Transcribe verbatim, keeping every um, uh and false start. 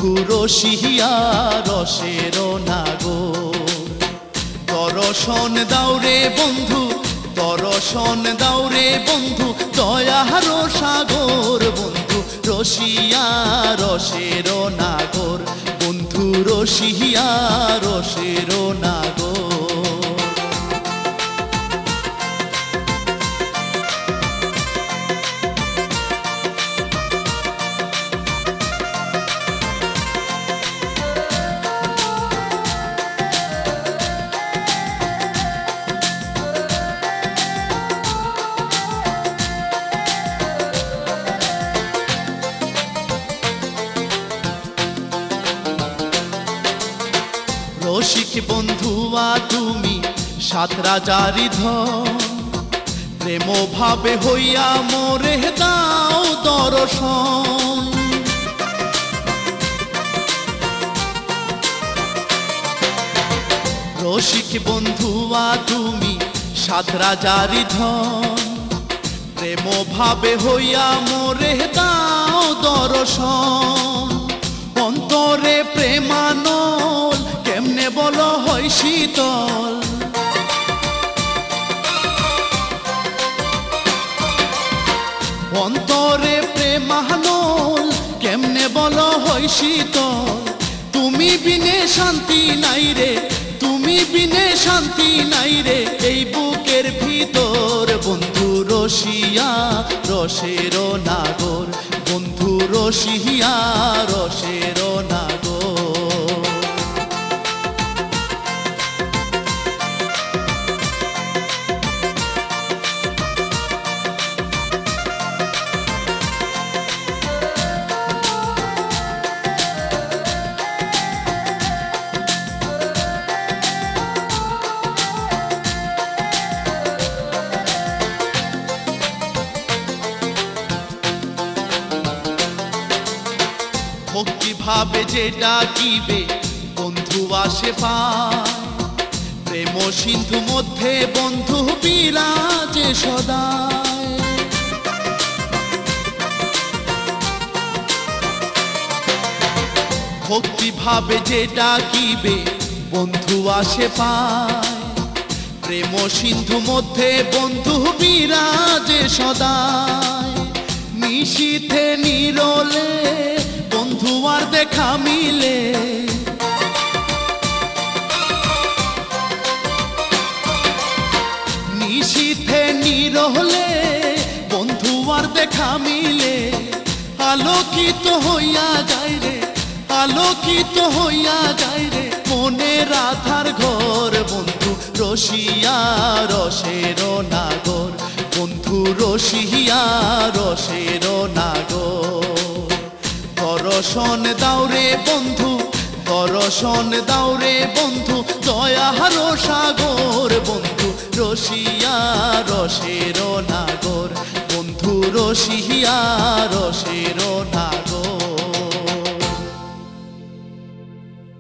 বন্ধু রসিয়া রসের নাগর। দর্শন দাওরে বন্ধু, দর্শন দাওরে বন্ধু, দয়ার সাগর বন্ধু রসিয়া রসের নাগর, বন্ধু রসিয়া রসের নাগর। রসিক বন্ধুয়া তুমি সাত রাজারি ধন, প্রেম ভাবে হইয়া মোরে দাও দর্শন। রসিক বন্ধুয়া তুমি সাত রাজারি ধন, প্রেম ভাবে হইয়া মোরে দাও দর্শন। অন্তরে প্রেমানল কেমনে বলো হয় শীতল, অন্তরে প্রেমানল কেমনে বলো হয় শীতল। তুমি বিনে শান্তি নাই রে, তুমি বিনে শান্তি নাই রে এই বুকের ভিতর, বন্ধু রসিয়া রসের নাগর, বন্ধু রসিয়া রসের নাগর। ভক্তি ভাবে যেটা কিবে বন্ধু আসে পায়, প্রেম সিন্ধু মধ্যে বন্ধু বিরাজে সদায়। ভক্তি ভাবে যেটা কিবে বন্ধু আসে পায়, প্রেম সিন্ধু মধ্যে বন্ধু বিরাজে সদায়। নিশীথে নিরলে বন্ধু আর দেখা মিলে, নিশীথে নিরলে বন্ধু আর দেখা মিলে। আলোকিত হইয়া যায় রে, আলোকিত হইয়া যায় রে মনে রাধার ঘর, বন্ধু রসিয়া রসের নাগর, বন্ধু রসিয়া রসের নাগর। দর্শন দাওরে বন্ধু, দর্শন দাওরে বন্ধু, দয়ার সাগর বন্ধু রসিয়া রসের নাগর, বন্ধু রসিয়া রসের নাগর।